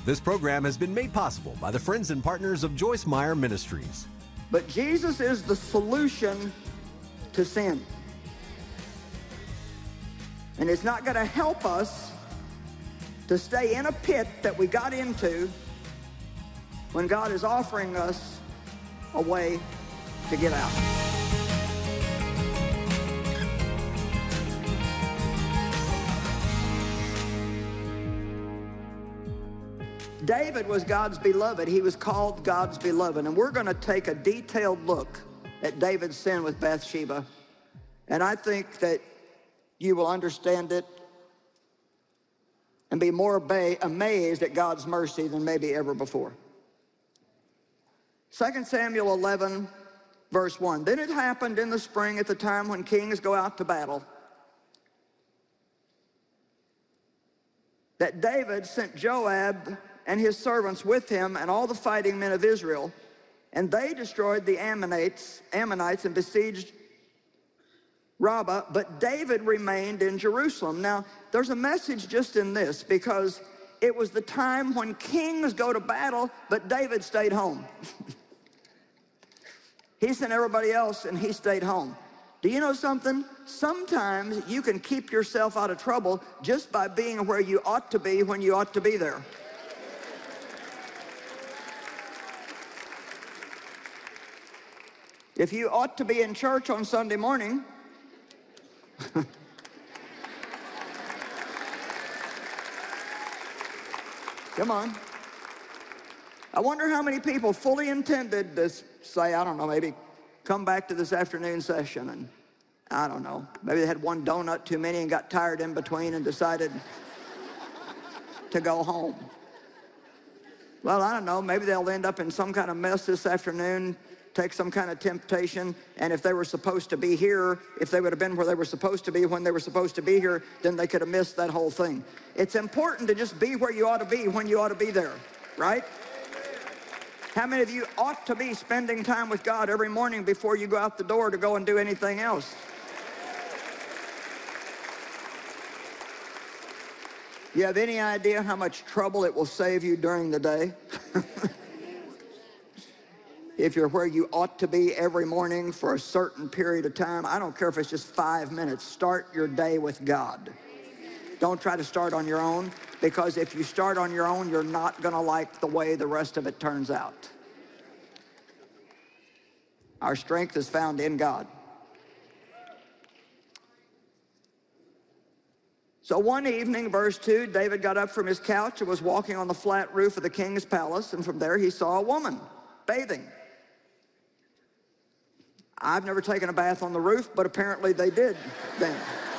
This program has been made possible by the friends and partners of Joyce Meyer Ministries. But Jesus is the solution to sin. And it's not going to help us to stay in a pit that we got into when God is offering us a way to get out. David was God's beloved. He was called God's beloved. And we're going to take a detailed look at David's sin with Bathsheba. And I think that you will understand it and be more amazed at God's mercy than maybe ever before. 2 Samuel 11, verse 1. Then it happened in the spring at the time when kings go out to battle that David sent Joab and his servants with him and all the fighting men of Israel, and they destroyed the Ammonites and besieged Rabbah, but David remained in Jerusalem. Now, there's a message just in this, because it was the time when kings go to battle, but David stayed home. He sent everybody else, and he stayed home. Do you know something? Sometimes you can keep yourself out of trouble just by being where you ought to be when you ought to be there. If you ought to be in church on Sunday morning, come on. I wonder how many people fully intended to say, I don't know, maybe come back to this afternoon session, and I don't know, maybe they had one donut too many and got tired in between and decided to go home. Well, I don't know, maybe they'll end up in some kind of mess this afternoon, take some kind of temptation, and if they were supposed to be here, if they would have been where they were supposed to be when they were supposed to be here, then they could have missed that whole thing. It's important to just be where you ought to be when you ought to be there, right? How many of you ought to be spending time with God every morning before you go out the door to go and do anything else? You have any idea how much trouble it will save you during the day? If you're where you ought to be every morning for a certain period of time, I don't care if it's just 5 minutes, start your day with God. Don't try to start on your own, because if you start on your own, you're not going to like the way the rest of it turns out. Our strength is found in God. So one evening, verse 2, David got up from his couch and was walking on the flat roof of the king's palace, and from there he saw a woman bathing. I've never taken a bath on the roof, but apparently they did then.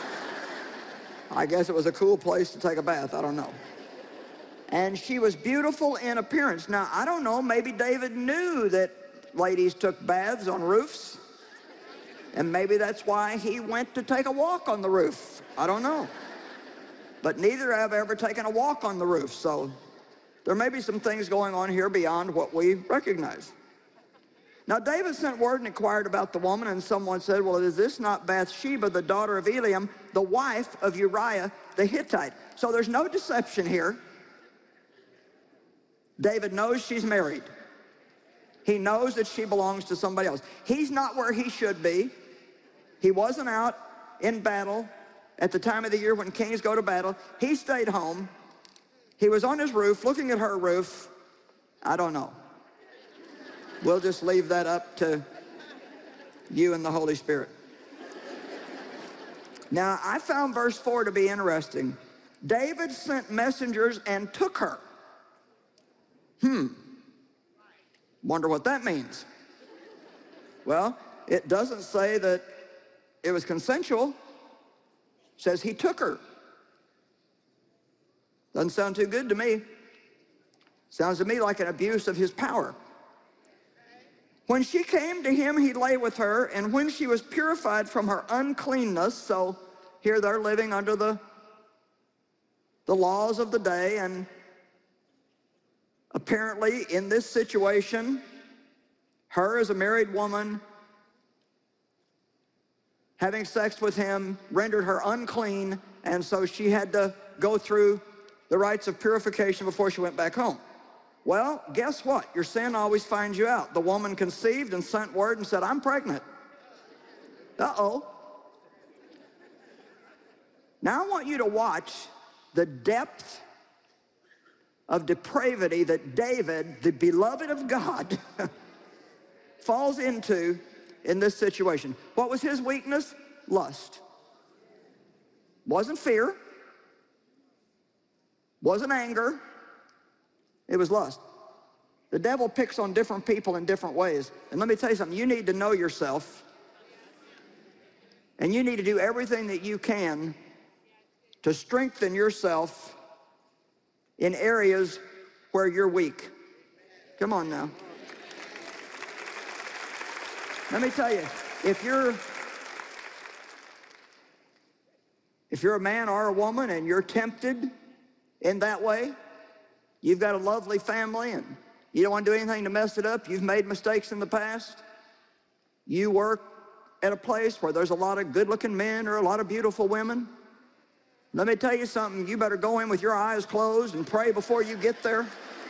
I guess it was a cool place to take a bath, I don't know. And she was beautiful in appearance. Now, I don't know, maybe David knew that ladies took baths on roofs, and maybe that's why he went to take a walk on the roof. I don't know. But neither have ever taken a walk on the roof, so there may be some things going on here beyond what we recognize. Now, David sent word and inquired about the woman, and someone said, well, is this not Bathsheba, the daughter of Eliam, the wife of Uriah the Hittite? So there's no deception here. David knows she's married. He knows that she belongs to somebody else. He's not where he should be. He wasn't out in battle at the time of the year when kings go to battle. He stayed home. He was on his roof, looking at her roof. I don't know. We'll just leave that up to you and the Holy Spirit. Now, I found verse 4 to be interesting. David sent messengers and took her. Wonder what that means. Well, it doesn't say that it was consensual. It says he took her. Doesn't sound too good to me. Sounds to me like an abuse of his power. When she came to him, he lay with her, and when she was purified from her uncleanness, so here they're living under the laws of the day, and apparently in this situation, her as a married woman having sex with him rendered her unclean, and so she had to go through the rites of purification before she went back home. Well, guess what? Your sin always finds you out. The woman conceived and sent word and said, I'm pregnant. Uh-oh. Now I want you to watch the depth of depravity that David, the beloved of God, falls into in this situation. What was his weakness? Lust. Wasn't fear. Wasn't anger. It was lust. The devil picks on different people in different ways. And let me tell you something, you need to know yourself. And you need to do everything that you can to strengthen yourself in areas where you're weak. Come on now. Let me tell you, if you're a man or a woman and you're tempted in that way, you've got a lovely family and you don't want to do anything to mess it up, you've made mistakes in the past, you work at a place where there's a lot of good-looking men or a lot of beautiful women, let me tell you something, you better go in with your eyes closed and pray before you get there.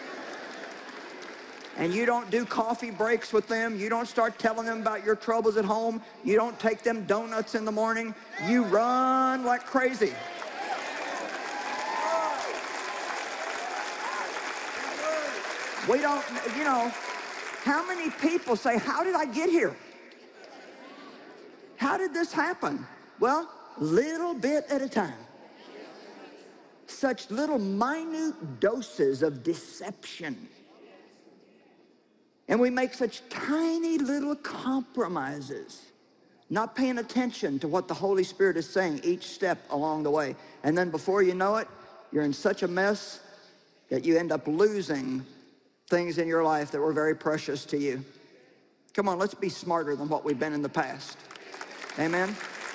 And you don't do coffee breaks with them. You don't start telling them about your troubles at home. You don't take them donuts in the morning. You run like crazy. We don't, you know, how many people say, how did I get here? How did this happen? Well, little bit at a time. Such little minute doses of deception. And we make such tiny little compromises, not paying attention to what the Holy Spirit is saying each step along the way. And then before you know it, you're in such a mess that you end up losing things in your life that were very precious to you. Come on, let's be smarter than what we've been in the past. Amen.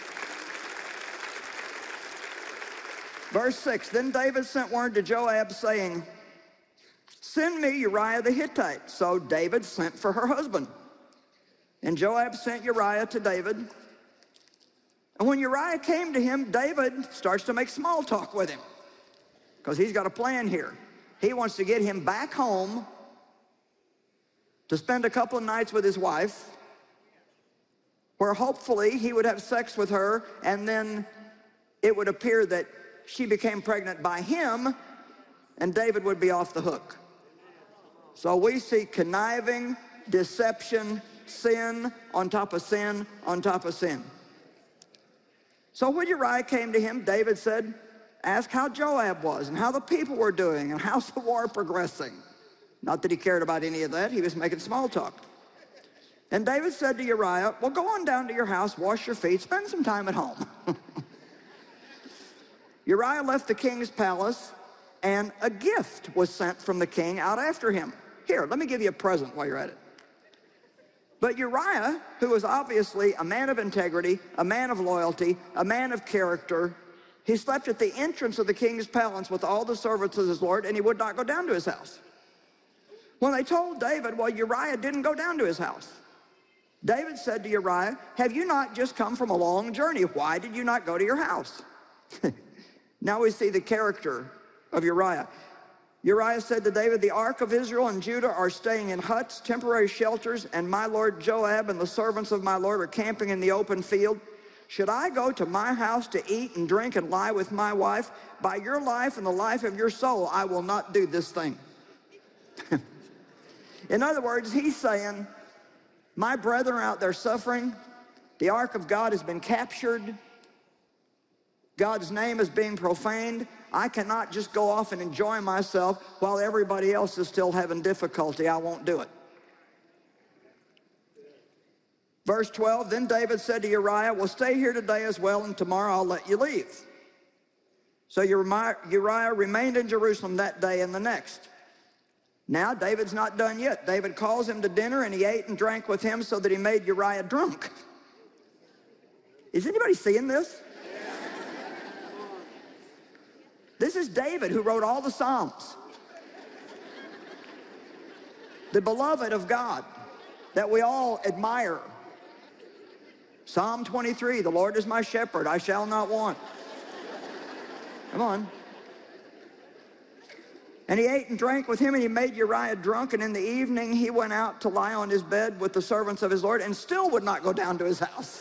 Verse 6, then David sent word to Joab saying, send me Uriah the Hittite. So David sent for her husband. And Joab sent Uriah to David. And when Uriah came to him, David starts to make small talk with him, because he's got a plan here. He wants to get him back home to spend a couple of nights with his wife, where hopefully he would have sex with her, and then it would appear that she became pregnant by him, and David would be off the hook. So we see conniving, deception, sin on top of sin on top of sin. So when Uriah came to him, David said, ask how Joab was and how the people were doing and how's the war progressing. Not that he cared about any of that. He was making small talk. And David said to Uriah, well, go on down to your house, wash your feet, spend some time at home. Uriah left the king's palace, and a gift was sent from the king out after him. Here, let me give you a present while you're at it. But Uriah, who was obviously a man of integrity, a man of loyalty, a man of character, he slept at the entrance of the king's palace with all the servants of his lord, and he would not go down to his house. When they told David, well, Uriah didn't go down to his house. David said to Uriah, have you not just come from a long journey? Why did you not go to your house? Now we see the character of Uriah. Uriah said to David, the ark of Israel and Judah are staying in huts, temporary shelters, and my lord Joab and the servants of my lord are camping in the open field. Should I go to my house to eat and drink and lie with my wife? By your life and the life of your soul, I will not do this thing. In other words, he's saying, my brethren are out there suffering. The ark of God has been captured. God's name is being profaned. I cannot just go off and enjoy myself while everybody else is still having difficulty. I won't do it. Verse 12, then David said to Uriah, well, stay here today as well, and tomorrow I'll let you leave. So Uriah remained in Jerusalem that day and the next. Now David's not done yet. David calls him to dinner, and he ate and drank with him so that he made Uriah drunk. Is anybody seeing this? This is David, who wrote all the Psalms. The beloved of God that we all admire. Psalm 23, the Lord is my shepherd, I shall not want. Come on. And he ate and drank with him, and he made Uriah drunk. And in the evening, he went out to lie on his bed with the servants of his Lord and still would not go down to his house.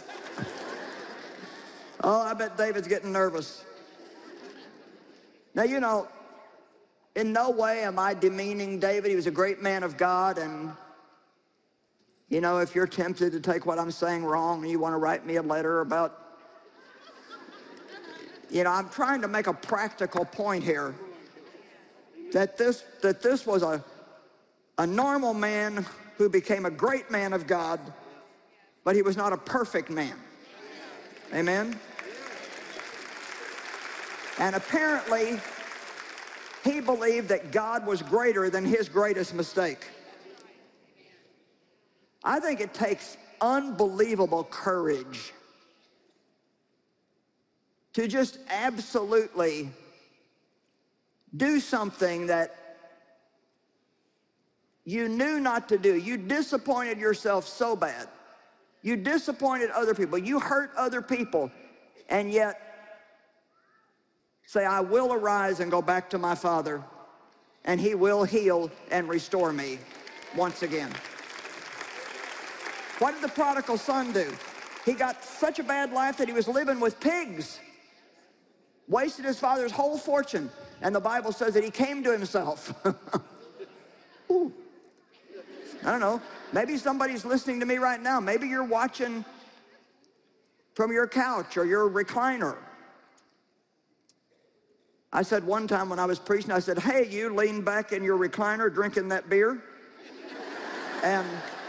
Oh, I bet David's getting nervous. Now, you know, in no way am I demeaning David. He was a great man of God. And, you know, if you're tempted to take what I'm saying wrong and you want to write me a letter about, you know, I'm trying to make a practical point here. That this was a normal man who became a great man of God, but he was not a perfect man. Amen? And apparently, he believed that God was greater than his greatest mistake. I think it takes unbelievable courage to just absolutely do something that you knew not to do. You disappointed yourself so bad. You disappointed other people. You hurt other people. And yet, say, I will arise and go back to my Father, and he will heal and restore me once again. What did the prodigal son do? He got such a bad life that he was living with pigs. Wasted his father's whole fortune. And the Bible says that he came to himself. Ooh. I don't know. Maybe somebody's listening to me right now. Maybe you're watching from your couch or your recliner. I said one time when I was preaching, I said, hey, you lean back in your recliner drinking that beer. And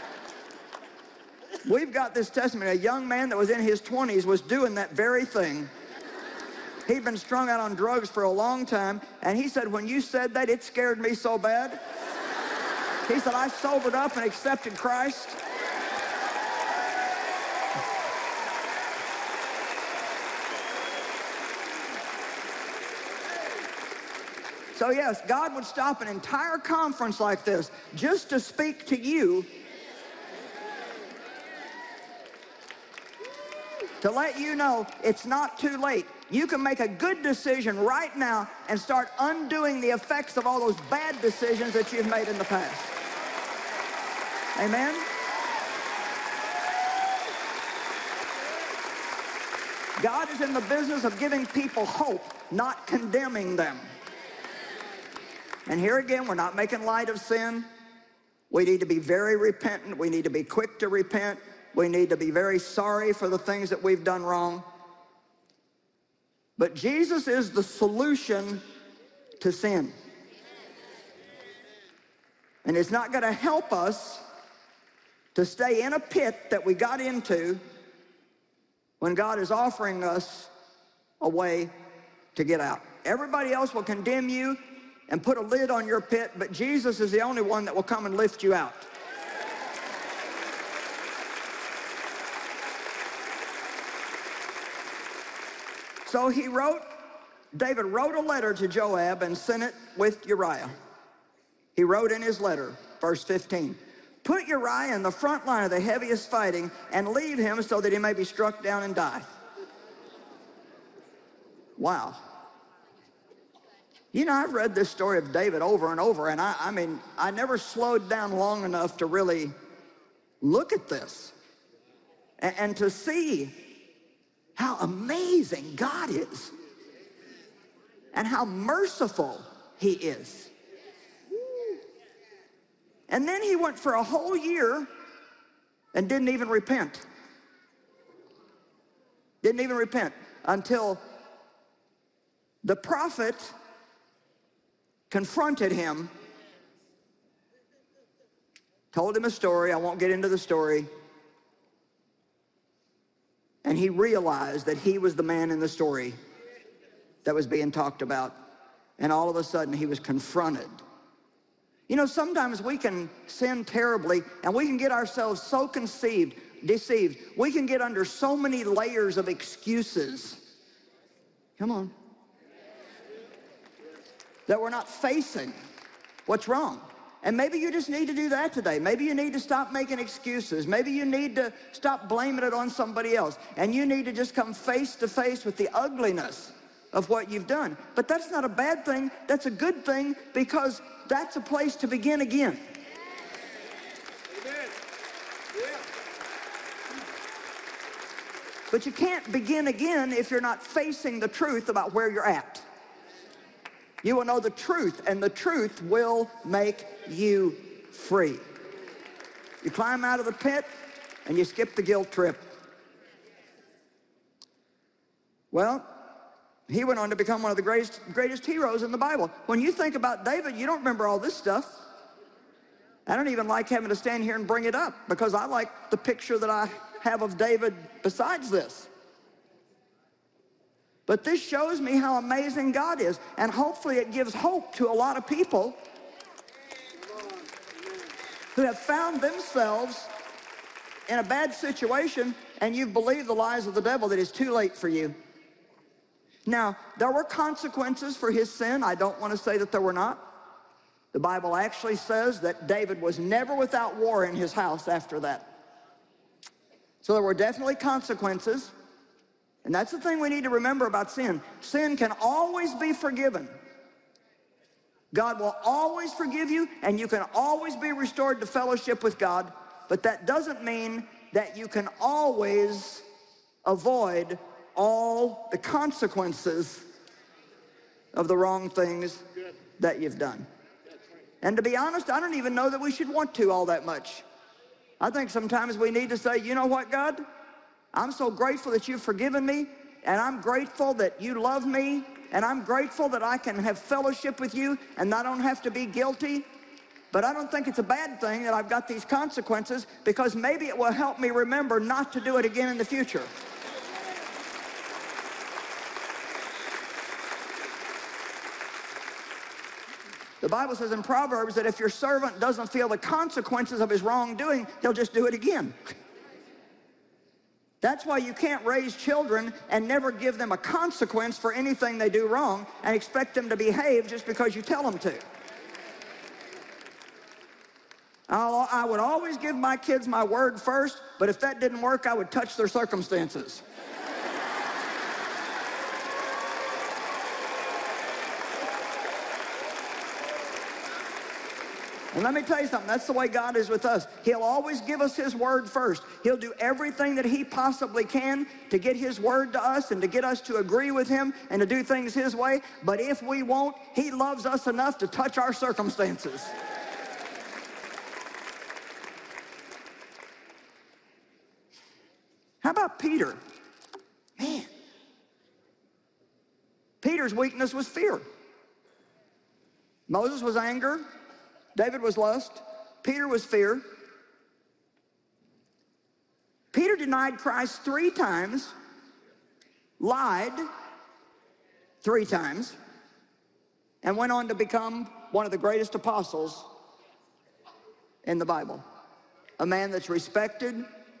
we've got this testimony. A young man that was in his 20s was doing that very thing. He'd been strung out on drugs for a long time, and he said, when you said that, it scared me so bad. He said, I sobered up and accepted Christ. So yes, God would stop an entire conference like this just to speak to you, to let you know it's not too late. You can make a good decision right now and start undoing the effects of all those bad decisions that you've made in the past. Amen? God is in the business of giving people hope, not condemning them. And here again, we're not making light of sin. We need to be very repentant. We need to be quick to repent. We need to be very sorry for the things that we've done wrong. But Jesus is the solution to sin. And it's not going to help us to stay in a pit that we got into when God is offering us a way to get out. Everybody else will condemn you and put a lid on your pit, but Jesus is the only one that will come and lift you out. So David wrote a letter to Joab and sent it with Uriah. He wrote in his letter, verse 15, put Uriah in the front line of the heaviest fighting and leave him so that he may be struck down and die. Wow. You know, I've read this story of David over and over, and I mean, I never slowed down long enough to really look at this and to see how amazing God is and how merciful he is. And then he went for a whole year and didn't even repent. Didn't even repent until the prophet confronted him, told him a story. I won't get into the story. And he realized that he was the man in the story that was being talked about. And all of a sudden, he was confronted. You know, sometimes we can sin terribly, and we can get ourselves so deceived. We can get under so many layers of excuses. Come on. That we're not facing what's wrong. And maybe you just need to do that today. Maybe you need to stop making excuses. Maybe you need to stop blaming it on somebody else. And you need to just come face to face with the ugliness of what you've done. But that's not a bad thing. That's a good thing, because that's a place to begin again. Amen. Yeah. But you can't begin again if you're not facing the truth about where you're at. You will know the truth, and the truth will make you free. You climb out of the pit, and you skip the guilt trip. Well, he went on to become one of the greatest heroes in the Bible. When you think about David, you don't remember all this stuff. I don't even like having to stand here and bring it up, because I like the picture that I have of David besides this. But this shows me how amazing God is, and hopefully it gives hope to a lot of people who have found themselves in a bad situation, and you've believed the lies of the devil that it's too late for you. Now, there were consequences for his sin. I don't want to say that there were not. The Bible actually says that David was never without war in his house after that. So there were definitely consequences. And that's the thing we need to remember about sin. Sin can always be forgiven. God will always forgive you, and you can always be restored to fellowship with God. But that doesn't mean that you can always avoid all the consequences of the wrong things that you've done. And to be honest, I don't even know that we should want to all that much. I think sometimes we need to say, you know what, God? I'm so grateful that you've forgiven me, and I'm grateful that you love me, and I'm grateful that I can have fellowship with you and I don't have to be guilty. But I don't think it's a bad thing that I've got these consequences, because maybe it will help me remember not to do it again in the future. The Bible says in Proverbs that if your servant doesn't feel the consequences of his wrongdoing, he'll just do it again. That's why you can't raise children and never give them a consequence for anything they do wrong and expect them to behave just because you tell them to. I would always give my kids my word first, but if that didn't work, I would touch their circumstances. And let me tell you something, that's the way God is with us. He'll always give us his word first. He'll do everything that he possibly can to get his word to us and to get us to agree with him and to do things his way. But if we won't, he loves us enough to touch our circumstances. How about Peter? Man, Peter's weakness was fear. Moses was anger. David was lust. Peter was fear. Peter denied Christ 3 times, lied 3 times, and went on to become one of the greatest apostles in the Bible. A man that's respected.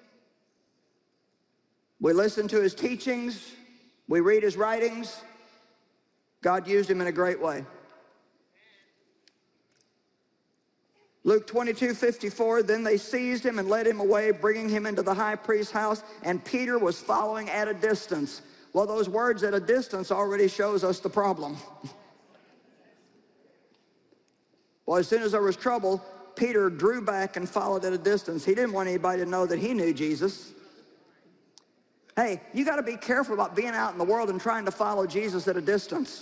We listen to his teachings. We read his writings. God used him in a great way. Luke 22:54, then they seized him and led him away, bringing him into the high priest's house, and Peter was following at a distance. Well, those words "at a distance" already shows us the problem. Well, as soon as there was trouble, Peter drew back and followed at a distance. He didn't want anybody to know that he knew Jesus. Hey, you got to be careful about being out in the world and trying to follow Jesus at a distance.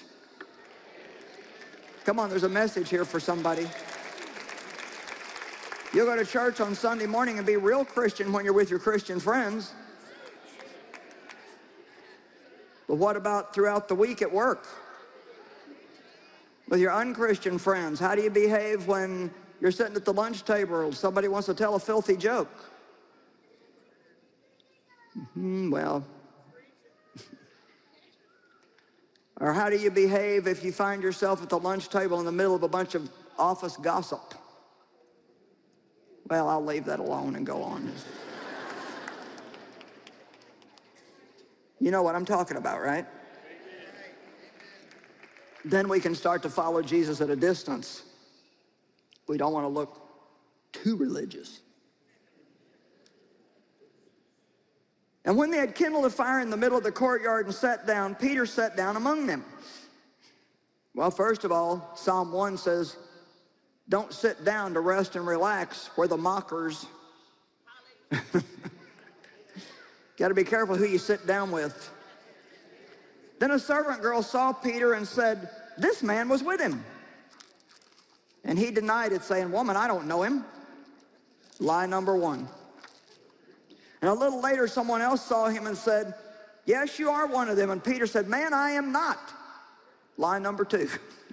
Come on, there's a message here for somebody. You'll go to church on Sunday morning and be real Christian when you're with your Christian friends. But what about throughout the week at work? With your unchristian friends, how do you behave when you're sitting at the lunch table and somebody wants to tell a filthy joke? Well. Or how do you behave if you find yourself at the lunch table in the middle of a bunch of office gossip? Well, I'll leave that alone and go on. You know what I'm talking about, right? Then we can start to follow Jesus at a distance. We don't want to look too religious. And when they had kindled a fire in the middle of the courtyard and sat down, Peter sat down among them. Well, first of all, Psalm 1 says, don't sit down to rest and relax where the mockers. Got to be careful who you sit down with. Then a servant girl saw Peter and said, this man was with him. And he denied it, saying, woman, I don't know him. Lie number one. And a little later, someone else saw him and said, yes, you are one of them. And Peter said, man, I am not. Lie number two.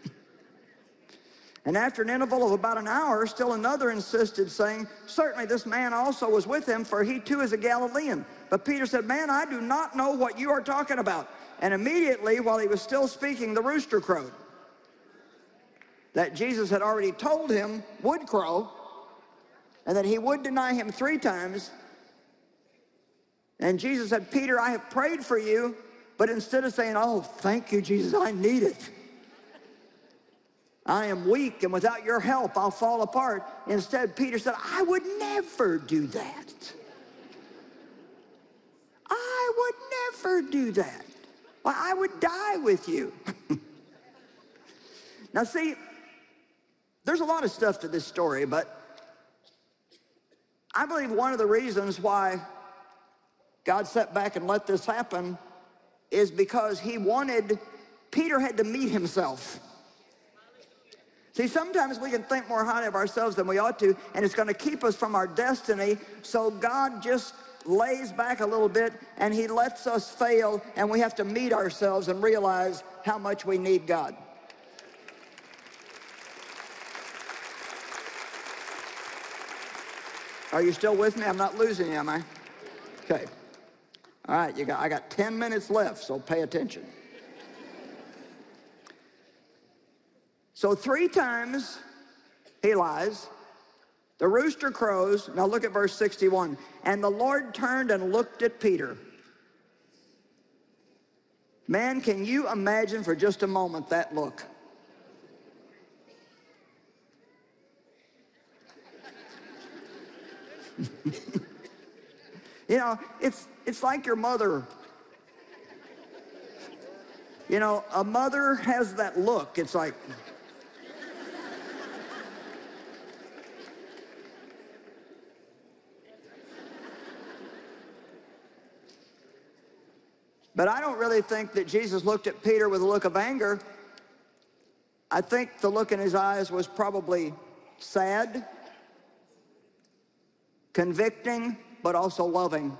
And after an interval of about an hour, still another insisted, saying, certainly this man also was with him, for he too is a Galilean. But Peter said, man, I do not know what you are talking about. And immediately, while he was still speaking, the rooster crowed. That Jesus had already told him would crow, and that he would deny him 3 times. And Jesus said, Peter, I have prayed for you, but instead of saying, oh, thank you, Jesus, I need it. I am weak, and without your help, I'll fall apart. Instead, Peter said, I would never do that. I would never do that. Well, I would die with you. Now, see, there's a lot of stuff to this story, but I believe one of the reasons why God sat back and let this happen is because he wanted, Peter had to meet himself. See, sometimes we can think more highly of ourselves than we ought to, and it's going to keep us from our destiny, so God just lays back a little bit, and he lets us fail, and we have to meet ourselves and realize how much we need God. Are you still with me? I'm not losing you, am I? Okay. All right, I got 10 minutes left, so pay attention. So 3 times he lies. The rooster crows. Now look at verse 61. And the Lord turned and looked at Peter. Man, can you imagine for just a moment that look? You know, it's like your mother. You know, a mother has that look. It's like, but I don't really think that Jesus looked at Peter with a look of anger. I think the look in his eyes was probably sad, convicting, but also loving.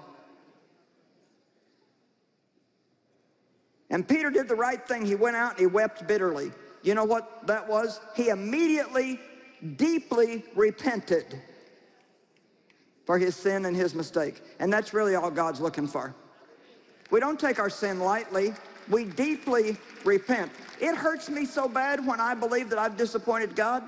And Peter did the right thing. He went out and he wept bitterly. You know what that was? He immediately, deeply repented for his sin and his mistake. And that's really all God's looking for. We don't take our sin lightly. We deeply repent. It hurts me so bad when I believe that I've disappointed God.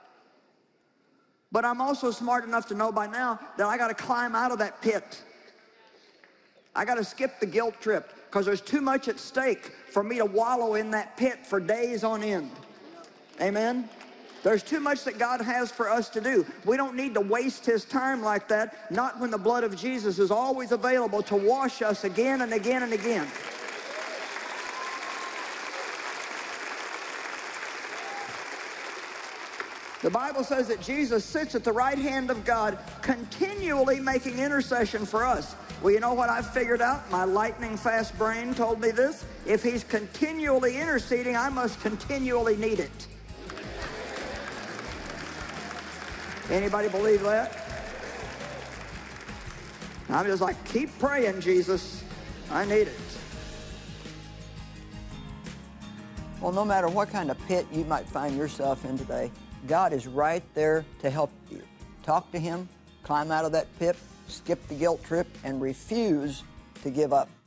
But I'm also smart enough to know by now that I got to climb out of that pit. I got to skip the guilt trip because there's too much at stake for me to wallow in that pit for days on end. Amen? There's too much that God has for us to do. We don't need to waste his time like that, not when the blood of Jesus is always available to wash us again and again and again. The Bible says that Jesus sits at the right hand of God, continually making intercession for us. Well, you know what I've figured out? My lightning fast brain told me this. If he's continually interceding, I must continually need it. Anybody believe that? I'm just like, keep praying, Jesus. I need it. Well, no matter what kind of pit you might find yourself in today, God is right there to help you. Talk to him, climb out of that pit, skip the guilt trip, and refuse to give up.